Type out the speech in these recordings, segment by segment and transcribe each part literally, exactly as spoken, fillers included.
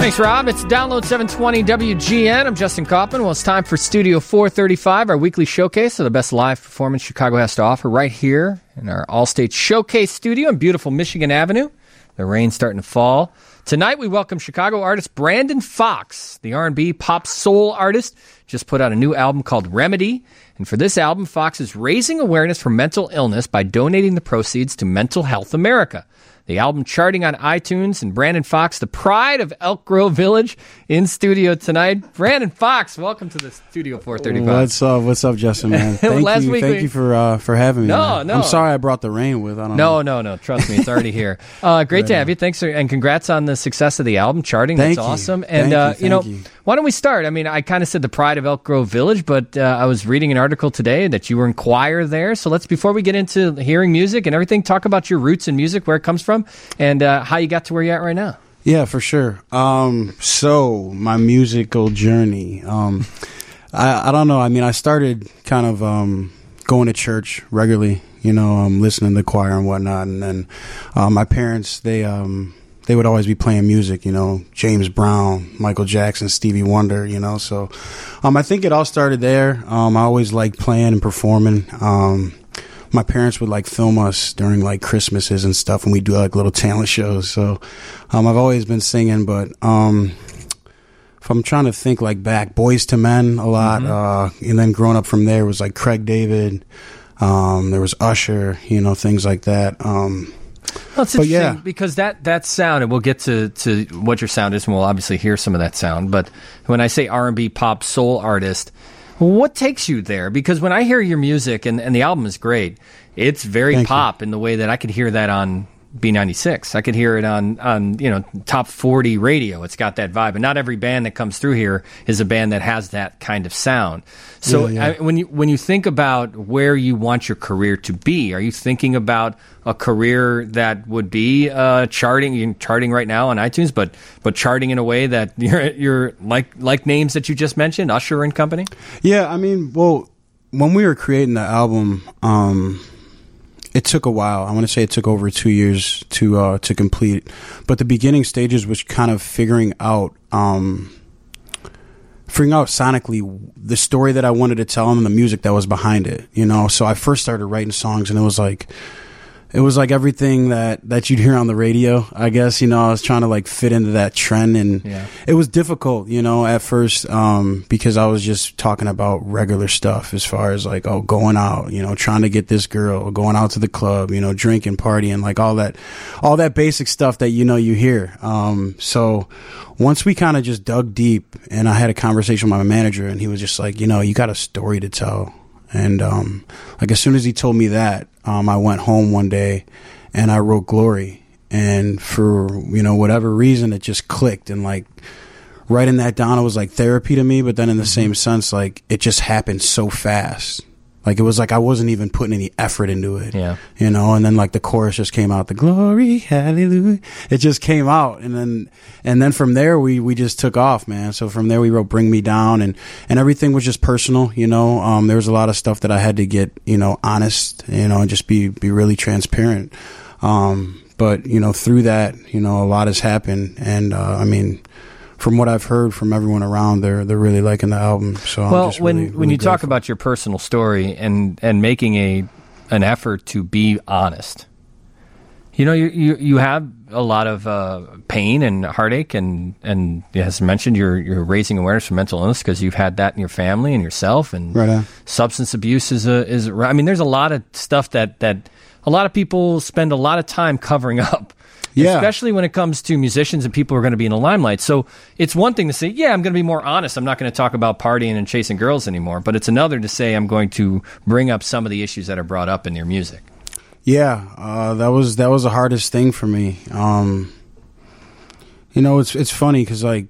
Thanks, Rob. It's Download seven twenty W G N. I'm Justin Kaufman. Well, it's time for Studio four thirty-five, our weekly showcase of the best live performance Chicago has to offer right here in our All-State Showcase studio on beautiful Michigan Avenue. The rain's starting to fall. Tonight, we welcome Chicago artist Brandon Fox. The R and B pop soul artist just put out a new album called Remedy. And for this album, Fox is raising awareness for mental illness by donating the proceeds to Mental Health America. The album charting on iTunes, and Brandon Fox, the pride of Elk Grove Village, in studio tonight. Brandon Fox, welcome to the Studio four thirty-five. What's up? What's up, Justin, man? Thank Last you, week thank we... you for uh, for having me. No, man. no. I'm sorry I brought the rain with. I don't no, know. no, no. Trust me, it's already here. Uh, great right to have on. you. Thanks, for, and congrats on the success of the album charting. Thank That's you. awesome. Thank And you, uh, thank you know, you. why don't we start? I mean, I kind of said the pride of Elk Grove Village, but uh, I was reading an article today that you were in choir there. So let's, before we get into hearing music and everything, talk about your roots in music, where it comes from, and uh, how you got to where you're at right now. Yeah, for sure. Um, so my musical journey. Um, I, I don't know. I mean, I started kind of um, going to church regularly. You know, um, listening to the choir and whatnot, and then uh, my parents they um, they would always be playing music. You know, James Brown, Michael Jackson, Stevie Wonder. You know, so um, I think it all started there. Um, I always liked playing and performing. Um, my parents would like film us during like Christmases and stuff, and we do like little talent shows. So um, I've always been singing, but um, if I'm trying to think like back, Boys to Men a lot, mm-hmm. uh, and then growing up from there was like Craig David. Um, there was Usher, you know, things like that. Um, well, it's interesting yeah. because that, that sound, and we'll get to, to what your sound is, and we'll obviously hear some of that sound. But when I say R and B pop soul artist, what takes you there? Because when I hear your music, and, and the album is great, it's very Thank pop you. in the way that I could hear that on B ninety-six. I could hear it on, on you know top forty radio. It's got that vibe. And not every band that comes through here is a band that has that kind of sound. So yeah, yeah. I, when you when you think about where you want your career to be, are you thinking about a career that would be uh, charting? You're charting right now on iTunes, but but charting in a way that you're you're like like names that you just mentioned, Usher and company. Yeah, I mean, well, when we were creating the album, um, it took a while. I want to say it took over two years to uh, to complete. But the beginning stages was kind of figuring out, um, figuring out sonically the story that I wanted to tell and the music that was behind it. You know, so I first started writing songs, and it was like. It was like everything that, that you'd hear on the radio, I guess. You know, I was trying to like fit into that trend, and yeah. it was difficult, you know, at first, um, because I was just talking about regular stuff as far as like, oh, going out, you know, trying to get this girl, going out to the club, you know, drinking, partying, like all that, all that basic stuff that, you know, you hear. Um, so once we kind of just dug deep, and I had a conversation with my manager, and he was just like, you know, you got a story to tell. And, um, like, as soon as he told me that, um, I went home one day and I wrote Glory. And for, you know, whatever reason, it just clicked. And, like, writing that down, it was like therapy to me. But then in the same sense, like, it just happened so fast. Like, it was like I wasn't even putting any effort into it. Yeah. You know, and then, like, the chorus just came out, the glory, hallelujah. It just came out. And then, and then from there, we, we just took off, man. So from there, we wrote Bring Me Down, and, and everything was just personal, you know. Um, there was a lot of stuff that I had to get, you know, honest, you know, and just be, be really transparent. Um, but, you know, through that, you know, a lot has happened. And, uh, I mean, from what I've heard from everyone around, they're they're really liking the album. So well, I'm just when really, when really you talk grateful. about your personal story and, and making a an effort to be honest, you know, you you, you have a lot of uh, pain and heartache, and and as mentioned, you're you're raising awareness for mental illness because you've had that in your family and yourself, and right on. Substance abuse is a is a, I mean, there's a lot of stuff that that a lot of people spend a lot of time covering up. Yeah. Especially when it comes to musicians and people who are going to be in the limelight. So it's one thing to say, yeah, I'm going to be more honest. I'm not going to talk about partying and chasing girls anymore. But it's another to say I'm going to bring up some of the issues that are brought up in your music. Yeah, uh, that was that was the hardest thing for me. Um, you know, it's it's funny because like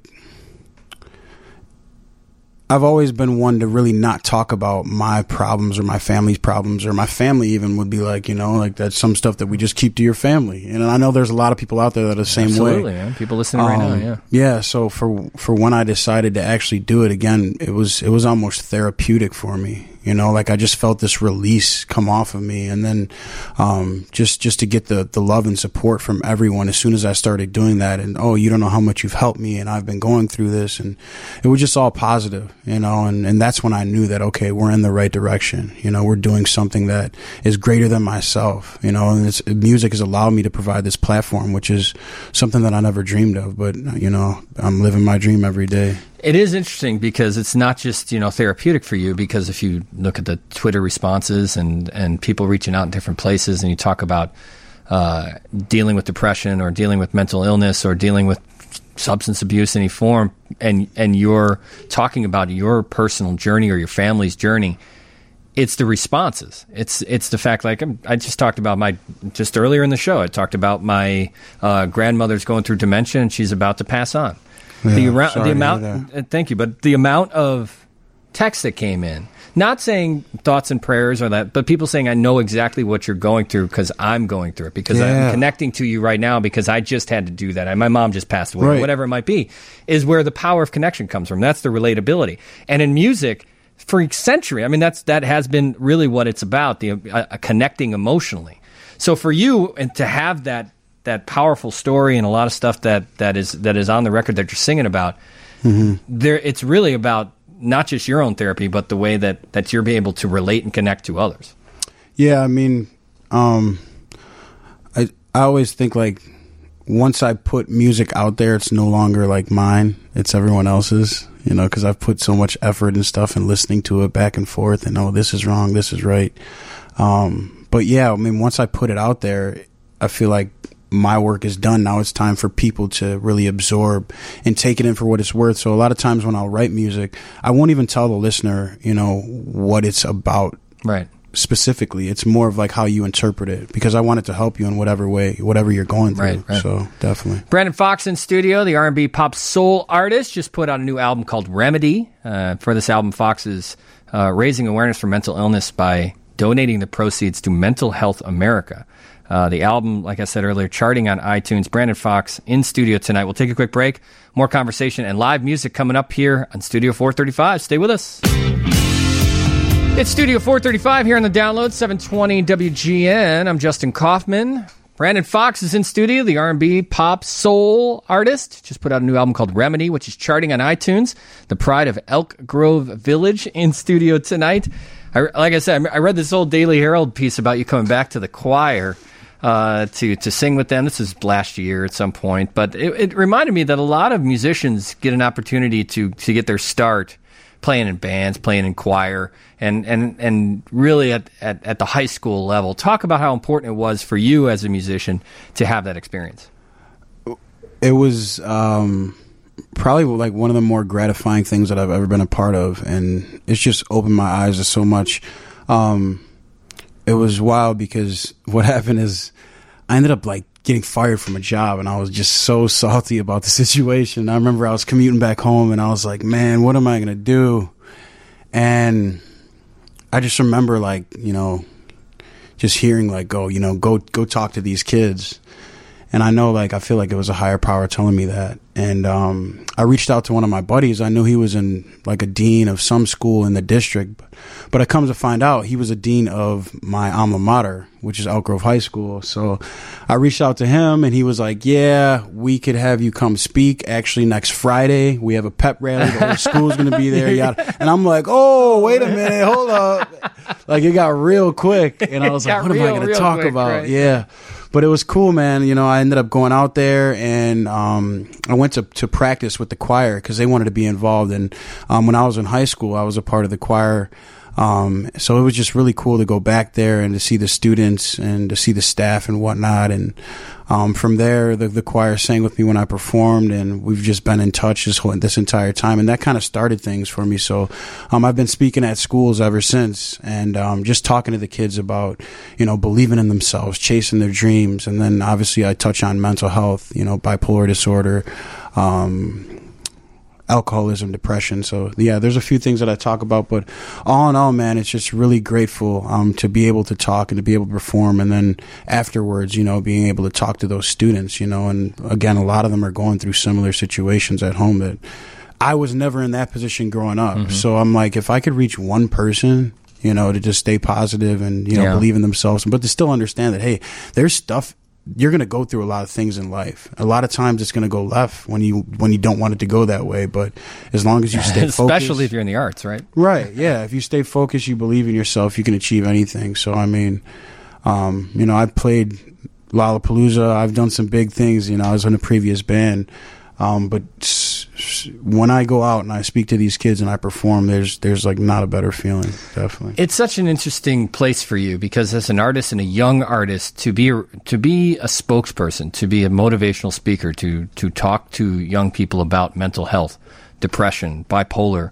I've always been one to really not talk about my problems or my family's problems, or my family even would be like, you know, like that's some stuff that we just keep to your family. And I know there's a lot of people out there that are the same Absolutely, way. Absolutely, man. People listening right um, now, yeah. Yeah, so for for when I decided to actually do it again, it was it was almost therapeutic for me. You know, like I just felt this release come off of me. And then um, just just to get the, the love and support from everyone as soon as I started doing that. And, oh, you don't know how much you've helped me, and I've been going through this. And it was just all positive, you know, and, and that's when I knew that, okay, we're in the right direction. You know, we're doing something that is greater than myself, you know, and it's, music has allowed me to provide this platform, which is something that I never dreamed of. But, you know, I'm living my dream every day. It is interesting because it's not just, you know, therapeutic for you, because if you look at the Twitter responses and, and people reaching out in different places, and you talk about uh, dealing with depression or dealing with mental illness or dealing with substance abuse in any form, and, and you're talking about your personal journey or your family's journey, it's the responses. It's it's the fact, like I just talked about my, just earlier in the show, I talked about my uh, grandmother's going through dementia and she's about to pass on. Yeah, the, around, sorry the to amount, hear that. uh, thank you, but the amount of text that came in, not saying thoughts and prayers or that, but people saying, I know exactly what you're going through because I'm going through it, because Yeah. I'm connecting to you right now because I just had to do that. And my mom just passed away, Right. or whatever it might be, is where the power of connection comes from. That's the relatability. And in music, for a century, I mean, that's that has been really what it's about, the uh, connecting emotionally. So for you, and to have that that powerful story and a lot of stuff that, that is that is on the record that you're singing about, mm-hmm. there it's really about not just your own therapy, but the way that, that you're able to relate and connect to others. Yeah, I mean, um, I I always think like once I put music out there, it's no longer like mine; it's everyone else's. You know, because I've put so much effort and stuff and listening to it back and forth, and oh, this is wrong, this is right. Um, but yeah, I mean, once I put it out there, I feel like my work is done. Now it's time for people to really absorb and take it in for what it's worth. So a lot of times when I'll write music, I won't even tell the listener, you know, what it's about. Right. Specifically, it's more of like how you interpret it, because I want it to help you in whatever way, whatever you're going through. Right, right. So definitely. Brandon Fox in studio, the R and B pop soul artist, just put out a new album called Remedy. Uh, for this album, Fox is uh, raising awareness for mental illness by donating the proceeds to Mental Health America. Uh, the album, like I said earlier, charting on iTunes. Brandon Fox in studio tonight. We'll take a quick break. More conversation and live music coming up here on Studio four thirty-five. Stay with us. It's Studio four thirty-five here on the download, seven twenty W G N. I'm Justin Kaufman. Brandon Fox is in studio, the R and B pop soul artist. Just put out a new album called Remedy, which is charting on iTunes. The pride of Elk Grove Village in studio tonight. I, like I said, I read this old Daily Herald piece about you coming back to the choir uh, to, to sing with them. This is last year at some point. But it, it reminded me that a lot of musicians get an opportunity to, to get their start playing in bands, playing in choir, and, and, and really at, at, at the high school level. Talk about how important it was for you as a musician to have that experience. It was um, probably like one of the more gratifying things that I've ever been a part of, and it's just opened my eyes to so much. Um, it was wild because what happened is I ended up like getting fired from a job, and I was just so salty about the situation. I remember I was commuting back home, and I was like, man, what am I going to do? And I just remember, like, you know, just hearing, like, go, you know, go, go talk to these kids. And I know, like, I feel like it was a higher power telling me that. And um, I reached out to one of my buddies. I knew he was in, like, a dean of some school in the district. But, but I come to find out he was a dean of my alma mater, which is Elk Grove High School. So I reached out to him, and he was like, yeah, we could have you come speak. Actually, next Friday, we have a pep rally. The whole school's going to be there. Yada. And I'm like, oh, wait a minute. Hold up. Like, it got real quick. And I was like, what real, am I going to real talk quick, about? right? Yeah. But it was cool, man. You know, I ended up going out there, and um, I went to, to practice with the choir because they wanted to be involved. And um, when I was in high school, I was a part of the choir. Um, so it was just really cool to go back there and to see the students and to see the staff and whatnot. And um, from there, the, the choir sang with me when I performed, and we've just been in touch this whole this entire time. And that kind of started things for me. So um, I've been speaking at schools ever since, and um, just talking to the kids about, you know, believing in themselves, chasing their dreams. And then obviously I touch on mental health, you know, bipolar disorder, um, alcoholism, depression. So yeah, there's a few things that I talk about, but all in all, man, it's just really grateful um, to be able to talk and to be able to perform. And then afterwards, you know, being able to talk to those students, you know, and again, a lot of them are going through similar situations at home that I was never in that position growing up. Mm-hmm. So I'm like, if I could reach one person, you know, to just stay positive and, you know, Yeah. believe in themselves, but to still understand that, hey, there's stuff, you're going to go through a lot of things in life. A lot of times it's going to go left when you when you don't want it to go that way. But as long as you stay focused. Especially if you're in the arts, right? Right, yeah. If you stay focused, you believe in yourself, you can achieve anything. So, I mean, um, you know, I played Lollapalooza. I've done some big things. You know, I was in a previous band. Um, but s- s- when I go out and I speak to these kids and I perform, there's there's like not a better feeling, definitely. It's such an interesting place for you because as an artist and a young artist, to be to be a spokesperson, to be a motivational speaker, to to talk to young people about mental health, depression, bipolar.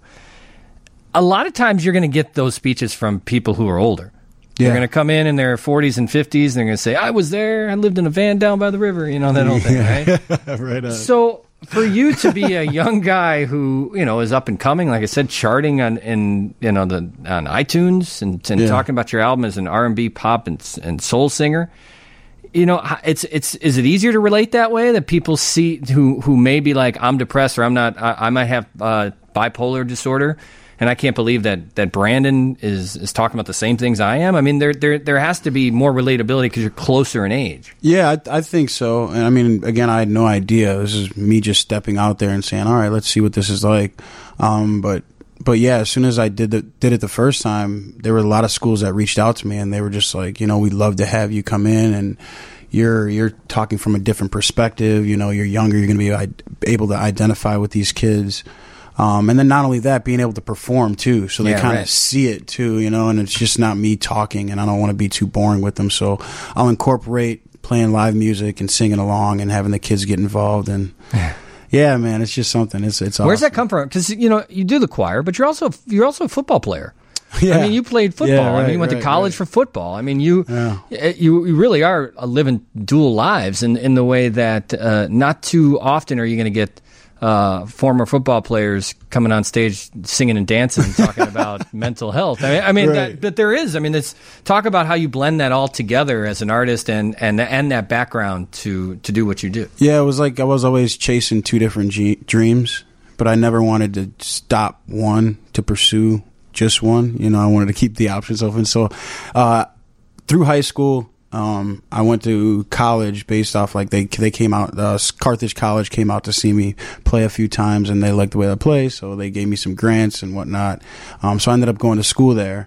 A lot of times you're going to get those speeches from people who are older. Yeah. They're going to come in in their forties and fifties and they're going to say, I was there, I lived in a van down by the river, you know, that old thing, right? Right on. So for you to be a young guy who, you know, is up and coming, like I said, charting on in you know the on iTunes and, and Yeah. talking about your album as an R and B, pop, and and soul singer, you know, it's it's is it easier to relate that way that people see who who may be like, I'm depressed or I'm not, I, I might have uh, bipolar disorder. And I can't believe that, that Brandon is, is talking about the same things I am. I mean, there there there has to be more relatability because you're closer in age. Yeah, I, I think so. And I mean, again, I had no idea. This is me just stepping out there and saying, all right, let's see what this is like. Um, but but yeah, as soon as I did the, did it the first time, there were a lot of schools that reached out to me and they were just like, you know, we'd love to have you come in and you're you're talking from a different perspective. You know, you're younger, you're going to be I- able to identify with these kids. Um, and then not only that, being able to perform too. So they Yeah, kind of right. see it too, you know, and it's just not me talking and I don't want to be too boring with them. So I'll incorporate playing live music and singing along and having the kids get involved. And yeah, man, it's just something. It's, it's Where's awesome. that come from? Because, you know, you do the choir, but you're also you're also a football player. Yeah. I mean, you played football. Yeah, I mean, right, you went right, to college right. for football. I mean, you Yeah. you, you really are living dual lives in, in the way that uh, not too often are you going to get uh, former football players coming on stage singing and dancing and talking about mental health. I mean, I mean Right. that, but there is. I mean, it's talk about how you blend that all together as an artist and and and that background to to do what you do. Yeah, it was like I was always chasing two different ge- dreams, but I never wanted to stop one to pursue just one. You know, I wanted to keep the options open. So uh, through high school, um, I went to college based off like they they came out. Uh, Carthage College came out to see me play a few times, and they liked the way I play, so they gave me some grants and whatnot. Um, so I ended up going to school there.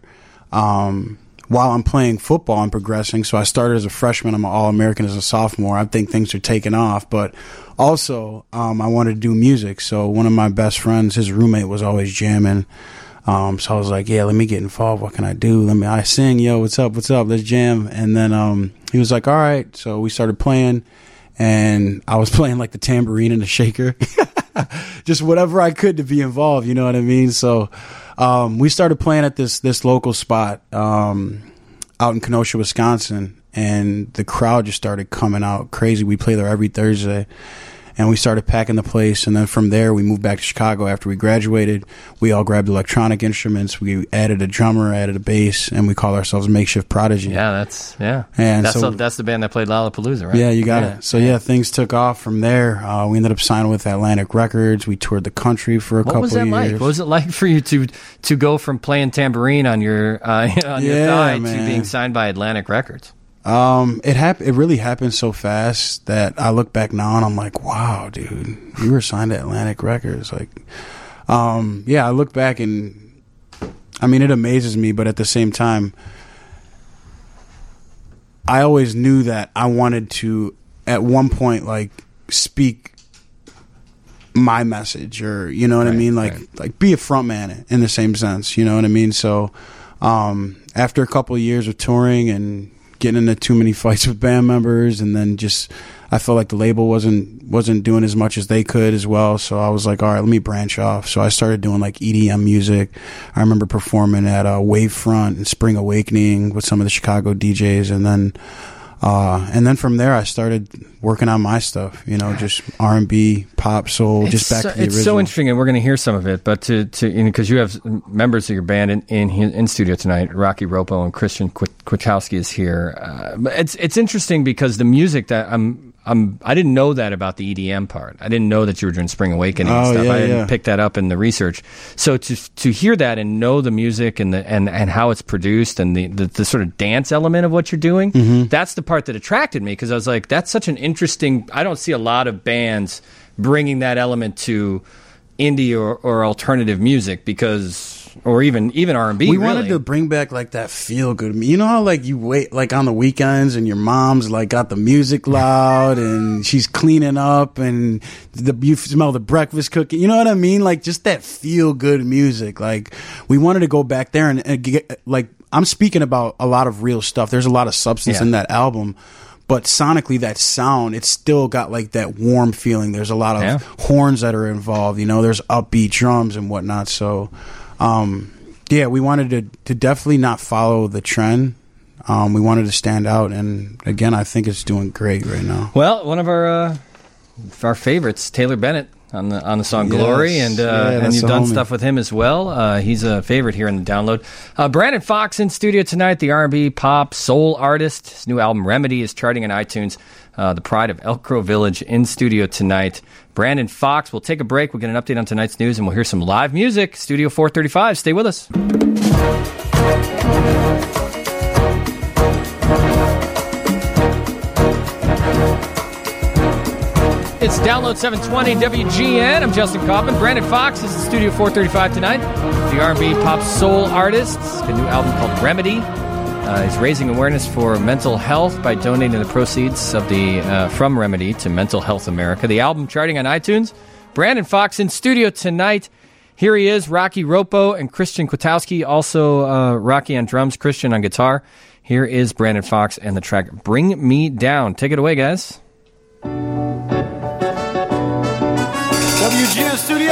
Um, while I'm playing football and progressing, so I started as a freshman. I'm an All-American as a sophomore. I think things are taking off, but also um, I wanted to do music. So one of my best friends, his roommate, was always jamming. Um, so I was like, yeah, let me get involved. What can I do? Let me, I sing, yo, what's up? What's up? Let's jam. And then, um, he was like, all right. So we started playing and I was playing like the tambourine and the shaker, just whatever I could to be involved. You know what I mean? So, um, we started playing at this, this local spot, um, out in Kenosha, Wisconsin, and the crowd just started coming out crazy. We play there every Thursday. And we started packing the place, and then from there we moved back to Chicago after we graduated. We all grabbed electronic instruments. We added a drummer, added a bass, and we call ourselves Makeshift Prodigy. Yeah, that's yeah. And that's so- the, that's the band that played Lollapalooza, right? Yeah, you got Yeah. it. So yeah, things took off from there. Uh, we ended up signing with Atlantic Records. We toured the country for a What couple was that of like? years. What was it like for you to to go from playing tambourine on your uh, on your Yeah, thigh to man. being signed by Atlantic Records? Um, it hap- It really happened so fast that I look back now and I'm like, wow, dude, you were signed to Atlantic Records. Like, um, yeah, I look back and I mean, it amazes me, but at the same time, I always knew that I wanted to, at one point, like, speak my message, or you know what I Right, mean, like, right. like be a front man in the same sense. You know what I mean? So, um, after a couple of years of touring and getting into too many fights with band members, and then just I felt like the label wasn't wasn't doing as much as they could as well. So I was like, all right, let me branch off. So I started doing like E D M music. I remember performing at uh, Wavefront and Spring Awakening with some of the Chicago D Js, and then uh, and then from there I started working on my stuff. You know, just R and B, pop, soul, just back so, to the it's original. so interesting, and we're going to hear some of it. But to to because you, know, you have members of your band in in, in studio tonight, Rocky Ropo and Christian Kwiatkowski is here. Uh, but it's it's interesting because the music that I'm I'm I didn't know that about the E D M part. I didn't know that you were doing Spring Awakening and Oh, stuff. yeah, I didn't yeah. pick that up in the research. So to to hear that and know the music and the and, and how it's produced and the, the, the sort of dance element of what you're doing, Mm-hmm. that's the part that attracted me, because I was like, that's such an interesting. I don't see a lot of bands bringing that element to indie or, or alternative music, because or even even R and B. We really. wanted to bring back like that feel good. You know how like you wait like on the weekends and your mom's like got the music loud and she's cleaning up and the you smell the breakfast cooking. You know what I mean? Like just that feel good music. Like we wanted to go back there and, and get like I'm speaking about a lot of real stuff. There's a lot of substance Yeah. in that album. But sonically, that sound, it's still got like that warm feeling. There's a lot of Yeah. horns that are involved. You know, there's upbeat drums and whatnot. So, um, yeah, we wanted to, to definitely not follow the trend. Um, we wanted to stand out. And again, I think it's doing great right now. Well, one of our uh, our favorites, Taylor Bennett, on the on the song Yes. Glory, and uh, Yeah, and that's you've the done homie. stuff with him as well. Uh, he's a favorite here in the download. Uh, Brandon Fox in studio tonight, the R and B pop soul artist. His new album Remedy is charting on iTunes. Uh, the pride of Elk Grove Village in studio tonight. Brandon Fox. We'll take a break. We'll get an update on tonight's news, and we'll hear some live music. Studio four thirty-five. Stay with us. It's Download seven twenty W G N. I'm Justin Kaufman. Brandon Fox is in Studio four thirty-five tonight. The R and B pop soul artist. A new album called Remedy. Uh, he's raising awareness for mental health by donating the proceeds of the uh, from Remedy to Mental Health America. The album charting on iTunes. Brandon Fox in studio tonight. Here he is, Rocky Ropo and Christian Kwiatkowski. Also uh, Rocky on drums, Christian on guitar. Here is Brandon Fox and the track Bring Me Down. Take it away, guys. W G N Studio.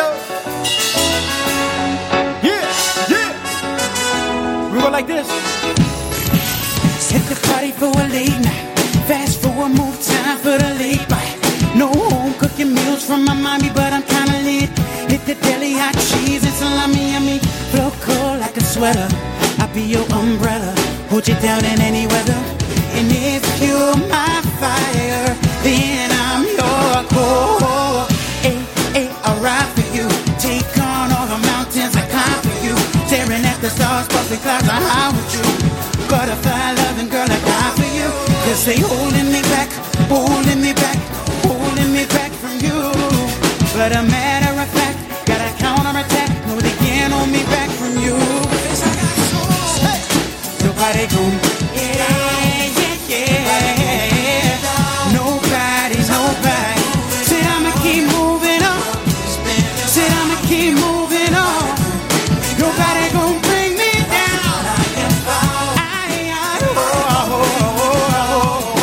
Yeah, yeah. We go like this. Hit the party for a late night. Fast forward, move time for the late bite. No home cooking meals from my mommy, but I'm kinda lit. Hit the deli, hot cheese and salami, yummy. Flow cold like a sweater. I'll be your umbrella, hold you down in any weather. And if you're my fire, then I'm your core. Hey, hey, I'll ride for you. Take on all the mountains I climb for you. Staring at the stars, puffy clouds, I high with you. Butterfly loving girl, I die for you. Cause they holding me back, holding me back, holding me back from you. But a matter of fact, got a counterattack. No, they can't hold me back from you. Hey. Nobody gon' yeah, yeah, yeah. Nobody's nobody. Said I'ma keep moving on. Said I'ma keep moving on. Nobody gon' bring me down. I, I, oh, oh,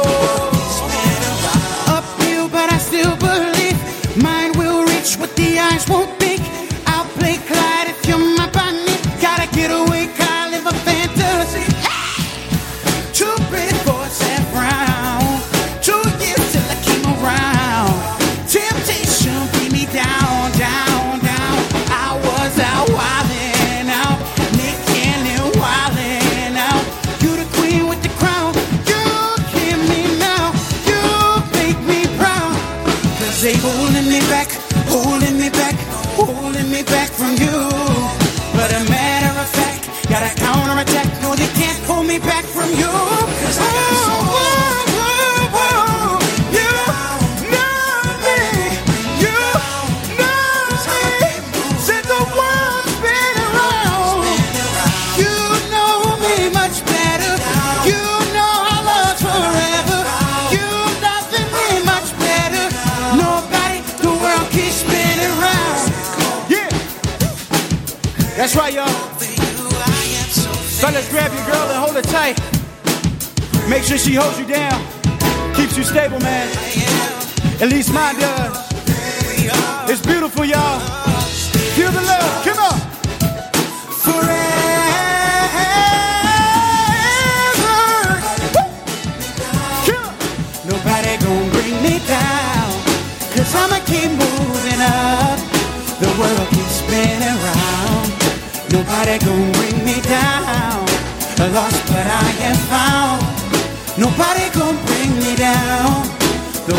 oh, oh. Uphill, but I still believe mine will reach what the eyes won't think. I'll play Clyde if you're my bunny. Gotta get away, can't live a fantasy. Too pretty for a sad frown. Two years till I came around. Temptation beat me down, down, down. I was out wildin' out, nicking and wildin' out. You the queen with the crown. You give me now. You make me proud. Cause they holding me back, holding me back, holding me back from you. But a matter of fact, got a counterattack. No, they can't hold me back from you. Cause I got so much. Whoa, whoa, whoa. You know me. You know me. Since the world's been around. You know me much better. You know our love's forever. You loving me much better. Nobody, the world keeps spinning round. Yeah. That's right, y'all. Fellas, grab your girl and hold her tight. Make sure she holds you down. Keeps you stable, man. At least mine does. It's beautiful, y'all. Feel the love. Come on. Forever. Come on. Nobody gon' bring me down. Cause I'ma keep moving up. The world keeps spinning round. Nobody gon' bring me down. Lost but I am found. Nobody gon' bring me down.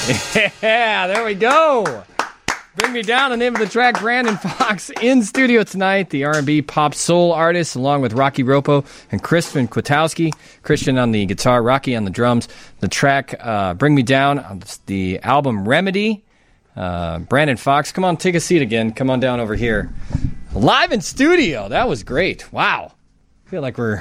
Yeah, there we go. Bring Me Down, the name of the track. Brandon Fox in studio tonight, the R and B pop soul artist, along with Rocky Ropo and Christian Kwiatkowski. Christian on the guitar, Rocky on the drums. The track uh, Bring Me Down on the album Remedy. Uh, Brandon Fox, come on, take a seat again. Come on down over here. Live in studio. That was great. Wow. I feel like we're...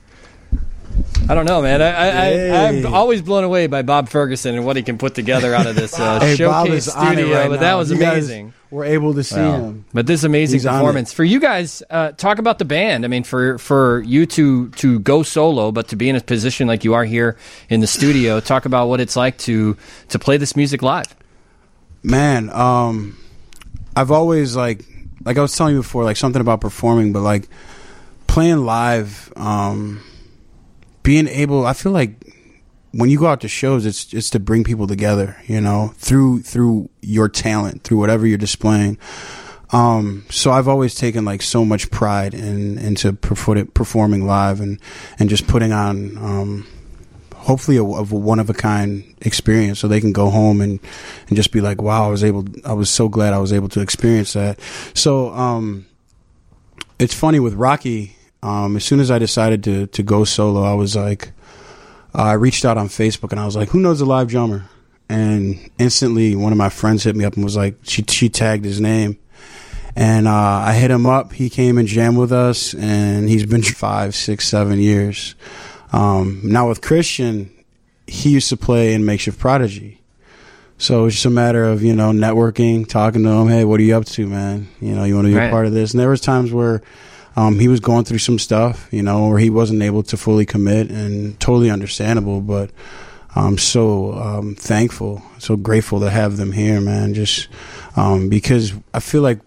I don't know, man. I, I, hey. I, I'm always blown away by Bob Ferguson and what he can put together out of this uh, hey, showcase studio. Right but now. that was you amazing. We're able to see well, him. But this amazing He's performance for you guys. Uh, talk about the band. I mean, for for you to to go solo, but to be in a position like you are here in the studio. Talk about what it's like to to play this music live. Man, um, I've always like like I was telling you before, like something about performing, but like playing live. Um, Being able, I feel like when you go out to shows, it's it's to bring people together, you know, through through your talent, through whatever you're displaying. Um, so I've always taken like so much pride in into performing live and and just putting on, um, hopefully a, a one of a kind experience, so they can go home and and just be like, wow, I was able, I was so glad I was able to experience that. So um, it's funny with Rocky. Um, as soon as I decided to, to go solo, I was like, uh, I reached out on Facebook and I was like, who knows a live drummer? And instantly one of my friends hit me up and was like, she, she tagged his name. And, uh, I hit him up. He came and jammed with us and he's been five, six, seven years. Um, now with Christian, he used to play in Makeshift Prodigy. So it's just a matter of, you know, networking, talking to him. Hey, what are you up to, man? You know, you want to be right. a part of this? And there was times where, Um, he was going through some stuff, you know, where he wasn't able to fully commit, and totally understandable. But I'm so um, thankful, so grateful to have them here, man. Just um, because I feel like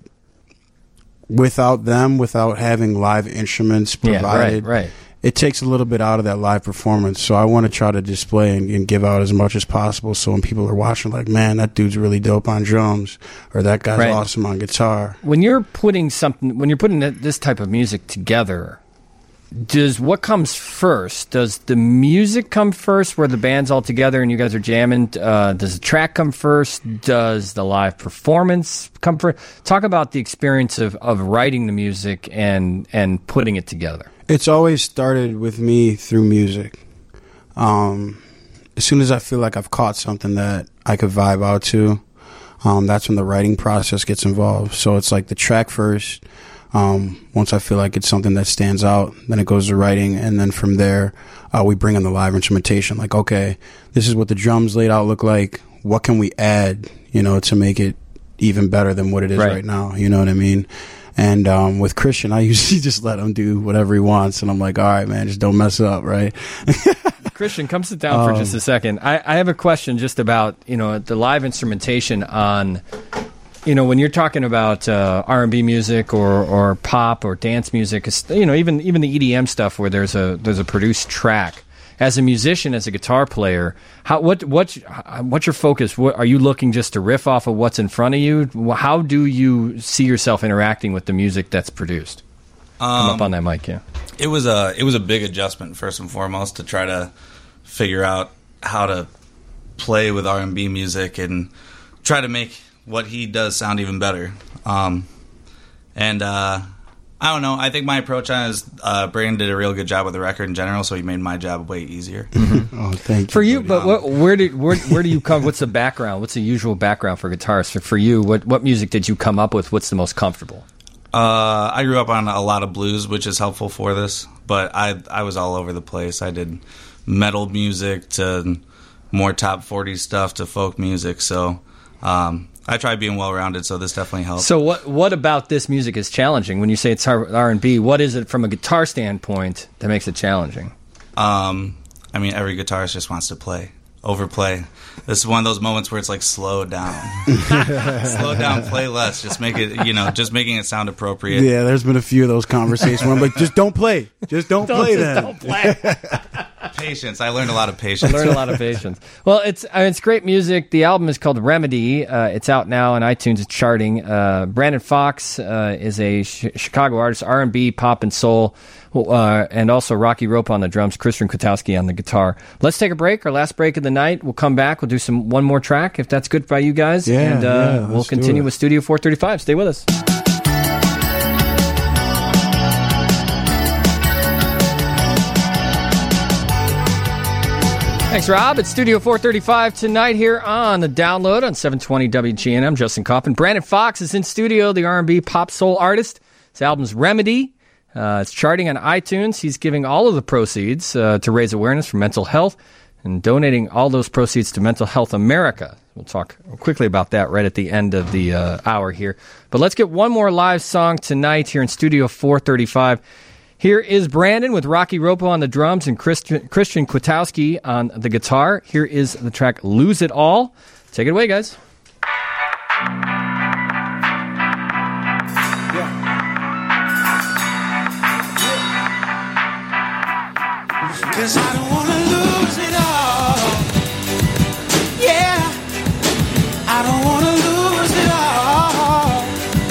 without them, without having live instruments provided, yeah, right, right. it takes a little bit out of that live performance. So I want to try to display and, and give out as much as possible. So when people are watching, like, man, that dude's really dope on drums, or that guy's right. awesome on guitar. When you're putting something, when you're putting this type of music together, does what comes first? Does the music come first, where the band's all together and you guys are jamming? Uh, does the track come first? Does the live performance come first? Talk about the experience of, of writing the music and and putting it together. It's always started with me through music. Um, as soon as I feel like I've caught something that I could vibe out to, um, that's when the writing process gets involved. So it's like the track first. Um, once I feel like it's something that stands out, then it goes to writing. And then from there, uh, we bring in the live instrumentation. Like, okay, this is what the drums laid out look like. What can we add, you know, to make it even better than what it is right, right now? You know what I mean? And um, with Christian, I usually just let him do whatever he wants. And I'm like, all right, man, just don't mess up, right? Christian, come sit down for um, just a second. I, I have a question just about, you know, the live instrumentation on, you know, when you're talking about uh, R and B music or, or pop or dance music, you know, even even the E D M stuff where there's a there's a produced track. As a musician, as a guitar player, how what what what's your focus? What, are you looking just to riff off of what's in front of you? How do you see yourself interacting with the music that's produced? Um, Come up on that mic, yeah. It was a it was a big adjustment first and foremost to try to figure out how to play with R and B music and try to make what he does sound even better. Um, and uh, I don't know. I think my approach on it is uh, Brandon did a real good job with the record in general, so he made my job way easier. Mm-hmm. Oh, thank you. For you, but what, where did where where do you come? What's the background? What's the usual background for guitarists? For, for you, what what music did you come up with? What's the most comfortable? Uh, I grew up on a lot of blues, which is helpful for this. But I I was all over the place. I did metal music to more top forty stuff to folk music. So. Um, I try being well-rounded, so this definitely helps. So what what about this music is challenging? When you say it's R and B, what is it from a guitar standpoint that makes it challenging? Um, I mean, every guitarist just wants to play, overplay. This is one of those moments where it's like, slow down. Slow down, play less. Just make it, you know, just making it sound appropriate. Yeah, there's been a few of those conversations where I'm like, just don't play. Just don't, don't play just then. Don't play. patience. I learned a lot of patience. Learned a lot of patience. Well, it's I mean, it's great music. The album is called Remedy. Uh, it's out now on iTunes. It's charting. Uh, Brandon Fox uh, is a sh- Chicago artist, R and B, pop, and soul, uh, and also Rocky Rope on the drums, Christian Kwiatkowski on the guitar. Let's take a break. Our last break of the night. We'll come back. We'll do some one more track if that's good by you guys. Yeah, and uh, yeah, we'll let's do continue it. with Studio four thirty-five. Stay with us. Thanks, Rob. It's Studio four thirty-five tonight here on the Download on seven twenty W G N. I'm Justin Kaufman. Brandon Fox is in studio, the R and B pop soul artist. His album's Remedy. Uh, it's charting on iTunes. He's giving all of the proceeds uh, to raise awareness for mental health and donating all those proceeds to Mental Health America. We'll talk quickly about that right at the end of the uh, hour here. But let's get one more live song tonight here in Studio four thirty-five. Here is Brandon with Rocky Ropo on the drums and Christian, Christian Kwiatkowski on the guitar. Here is the track Lose It All. Take it away, guys. Cause I don't wanna lose it all. Yeah, I don't wanna lose it all.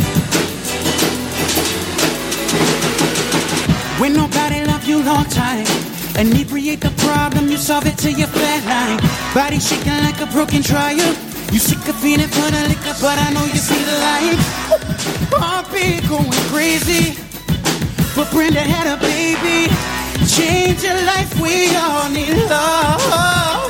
When nobody loved you long time, inebriate the problem, you solve it till you're flatline. Body shaking like a broken dryer. You sick of feeling for the liquor, but I know you see the light. Heart beat going crazy, but Brenda had a baby. Change your life, we all need love.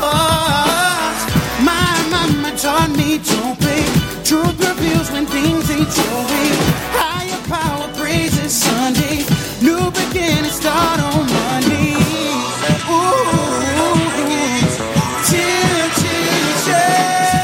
My mama taught me don't play. Truth reveals when things ain't your way. Higher power praises Sunday. New beginning start on Monday. Ooh, temptation.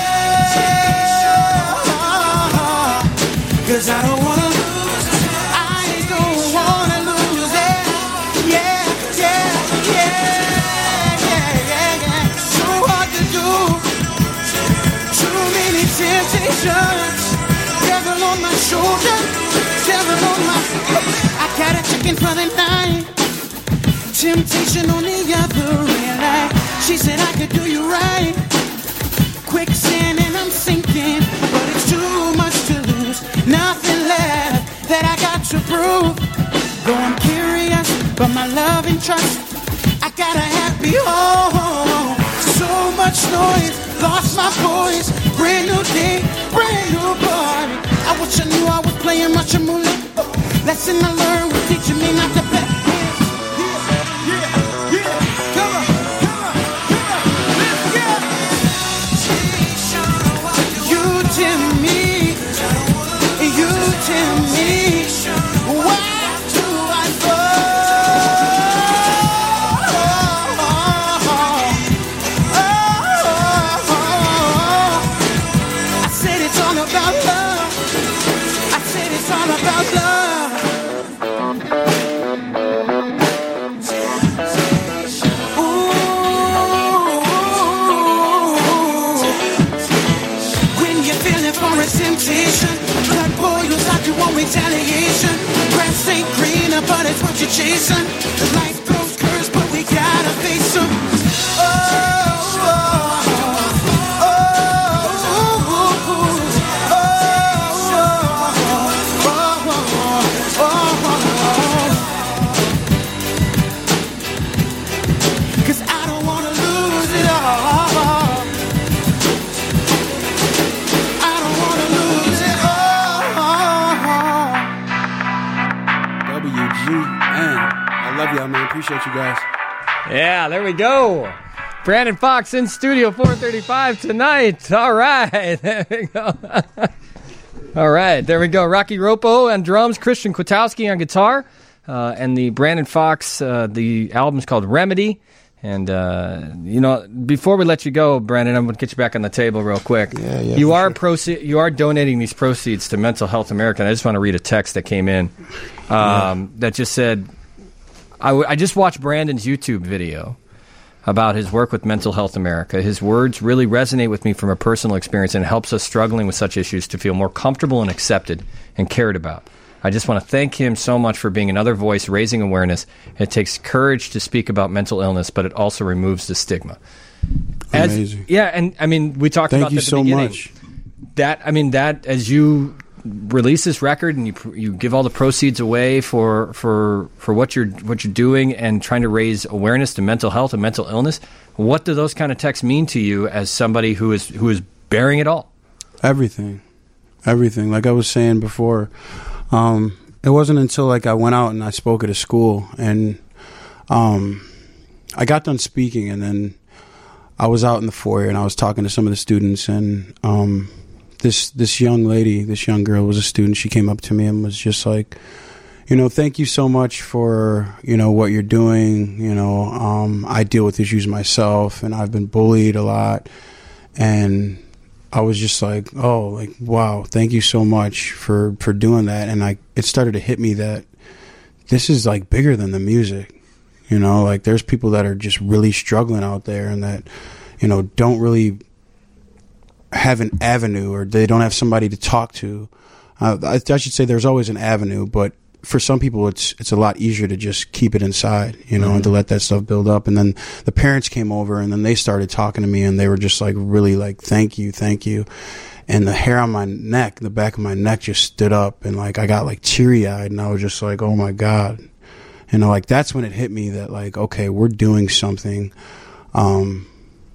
Cause I don't wanna lose it. I don't wanna lose it. Yeah, yeah, yeah, yeah, yeah, yeah. So hard to do. Too many temptations. Devil on my shoulder. Devil on my. I got a chicken for the night. Temptation on the other end. She said I could do you right. Quicksand and I'm sinking, but it's too much to lose. Nothing left that I got to prove. Though I'm curious, but my love and trust, I got a happy home. So much noise, lost my voice. Brand new day, brand new boy. I wish I knew I was playing much of Moulin. Lesson I learned was teaching me not to play. Retaliation, grass ain't greener, but it's what you're chasing. Life throws curves, but we gotta face them. Oh, oh, oh, oh, oh, cause I don't wanna lose it all. I don't wanna lose it all. W G N. I love y'all, man. Appreciate you guys. Yeah, there we go. Brandon Fox in Studio four thirty-five tonight. All right. There we go. All right. There we go. Rocky Ropo on drums, Christian Kwiatkowski on guitar, uh, and the Brandon Fox, uh, the album's called Remedy. And, uh, you know, before we let you go, Brandon, I'm going to get you back on the table real quick. Yeah, yeah, you are sure. proce- you are donating these proceeds to Mental Health America. And I just want to read a text that came in um, yeah. that just said, I, w- I just watched Brandon's YouTube video about his work with Mental Health America. His words really resonate with me from a personal experience and helps us struggling with such issues to feel more comfortable and accepted and cared about. I just want to thank him so much for being another voice, raising awareness. It takes courage to speak about mental illness, but it also removes the stigma. As, Amazing. Yeah, and I mean, we talked Thank about you that at the so beginning. much. That I mean, that as you release this record and you you give all the proceeds away for for for what you're what you're doing and trying to raise awareness to mental health and mental illness, what do those kind of texts mean to you as somebody who is who is bearing it all? Everything, everything. Like I was saying before, um, it wasn't until like I went out and I spoke at a school and um, I got done speaking, and then I was out in the foyer and I was talking to some of the students, and um, this this young lady, this young girl was a student. She came up to me and was just like, you know, thank you so much for, you know, what you're doing. You know, um, I deal with issues myself and I've been bullied a lot. And I was just like, oh, like, wow, thank you so much for, for doing that. And I, it started to hit me that this is like bigger than the music. You know, like there's people that are just really struggling out there and that, you know, don't really have an avenue, or they don't have somebody to talk to. Uh, I, I should say there's always an avenue, but for some people it's it's a lot easier to just keep it inside, you know, mm-hmm. and to let that stuff build up. And then the parents came over and then they started talking to me and they were just like, really like, thank you, thank you. And the hair on my neck, the back of my neck just stood up, and like I got like teary eyed, and I was just like, oh my God. You know, like that's when it hit me that like, okay, we're doing something um,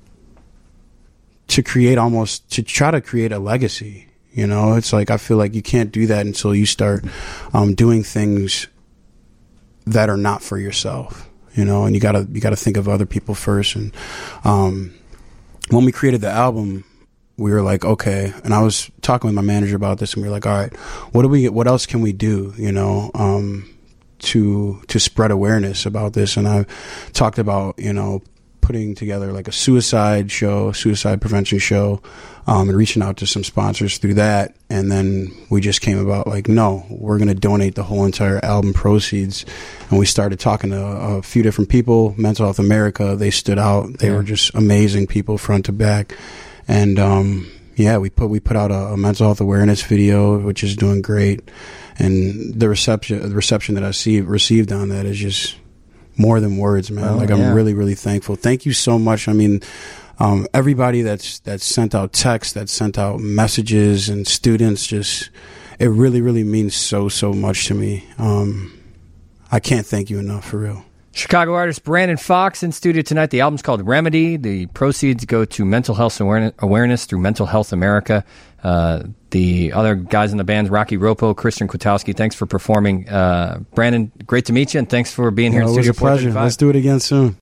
to create almost, to try to create a legacy. You know, it's like I feel like you can't do that until you start um, doing things that are not for yourself. You know, and you gotta you gotta think of other people first. And um, when we created the album, we were like, okay. And I was talking with my manager about this, and we were like, all right, what do we? What else can we do? You know, um, to to spread awareness about this. And I talked about, you know, putting together like a suicide show, suicide prevention show, um, and reaching out to some sponsors through that. And then we just came about like, no, we're going to donate the whole entire album proceeds. And we started talking to a few different people. Mental Health America, they stood out. They yeah. were just amazing people front to back. And um, yeah, we put we put out a, a mental health awareness video, which is doing great. And the reception the reception that I see received on that is just more than words, man. Oh, like I'm yeah. really, really thankful. Thank you so much. I mean, um, everybody that's that's sent out texts, that sent out messages, and students, just it really, really means so, so much to me. Um, I can't thank you enough, for real. Chicago artist Brandon Fox in studio tonight. The album's called Remedy. The proceeds go to mental health awareness, awareness through Mental Health America. Uh, the other guys in the band, Rocky Ropo, Christian Kwiatkowski, thanks for performing. Uh, Brandon, great to meet you, and thanks for being here well, in studio. It was a pleasure. Let's do it again soon.